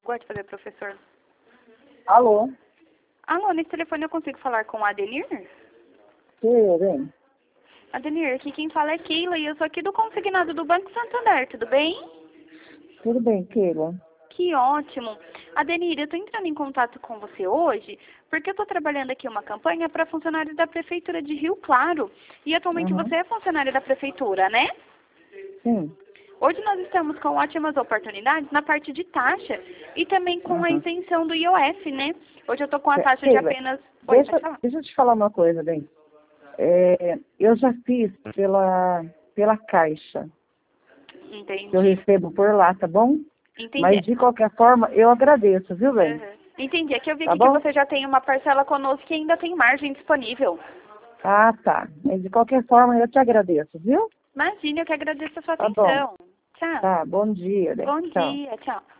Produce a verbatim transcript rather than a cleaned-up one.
Pode fazer, professor. Alô? Alô, nesse telefone eu consigo falar com a Adenir? Sim, bem. Adenir, aqui quem fala é Keila e eu sou aqui do consignado do Banco Santander, tudo bem? Tudo bem, Keila. Que ótimo. Adenir, eu estou entrando em contato com você hoje porque eu estou trabalhando aqui uma campanha para funcionários da Prefeitura de Rio Claro. E atualmente Uhum. você é funcionária da Prefeitura, né? Sim. Hoje nós estamos com ótimas oportunidades na parte de taxa e também com a Uhum. isenção do I O F, né? Hoje eu estou com a Ke- taxa de Keila, apenas... Oi, deixa, pode falar? deixa eu te falar uma coisa, bem. É, eu já fiz pela, pela Caixa. Eu Entendi. recebo por lá, tá bom? Entendi. Mas de qualquer forma, eu agradeço, viu, bem? Uhum. Entendi. É que eu vi Tá aqui que bom? você já tem uma parcela conosco que ainda tem margem disponível. Ah, tá. Mas de qualquer forma, eu te agradeço, viu? Imagine, eu que agradeço a sua Tá bom. atenção. Tchau. Tá, bom dia, bem. Bom Tchau. dia. Tchau.